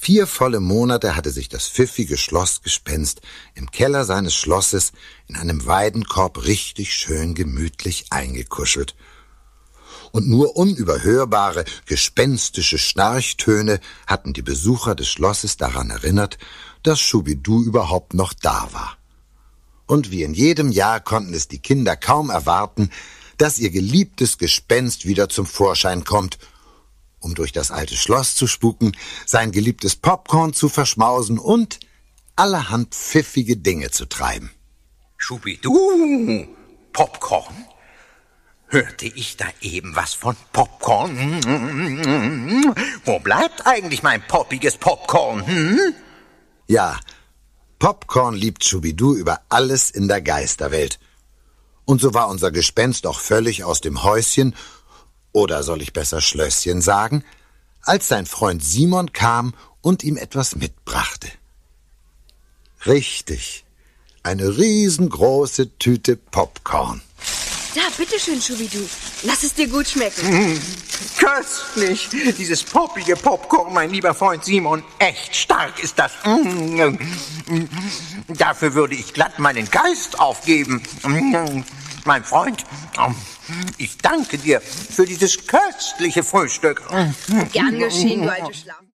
4 volle Monate hatte sich das pfiffige Schlossgespenst im Keller seines Schlosses in einem Weidenkorb richtig schön gemütlich eingekuschelt. Und nur unüberhörbare, gespenstische Schnarchtöne hatten die Besucher des Schlosses daran erinnert, dass Schubidu überhaupt noch da war. Und wie in jedem Jahr konnten es die Kinder kaum erwarten, dass ihr geliebtes Gespenst wieder zum Vorschein kommt, um durch das alte Schloss zu spuken, sein geliebtes Popcorn zu verschmausen und allerhand pfiffige Dinge zu treiben. Schubidu, Popcorn? Hörte ich da eben was von Popcorn? Wo bleibt eigentlich mein poppiges Popcorn? Ja, Popcorn liebt Schubidu über alles in der Geisterwelt. Und so war unser Gespenst auch völlig aus dem Häuschen, oder soll ich besser Schlösschen sagen, als sein Freund Simon kam und ihm etwas mitbrachte. Richtig, eine riesengroße Tüte Popcorn. Da, bitteschön, Schubidu. Lass es dir gut schmecken. Köstlich, dieses poppige Popcorn, mein lieber Freund Simon. Echt stark ist das. Dafür würde ich glatt meinen Geist aufgeben. Mein Freund, ich danke dir für dieses köstliche Frühstück. Gern geschehen, du alte Schlampe.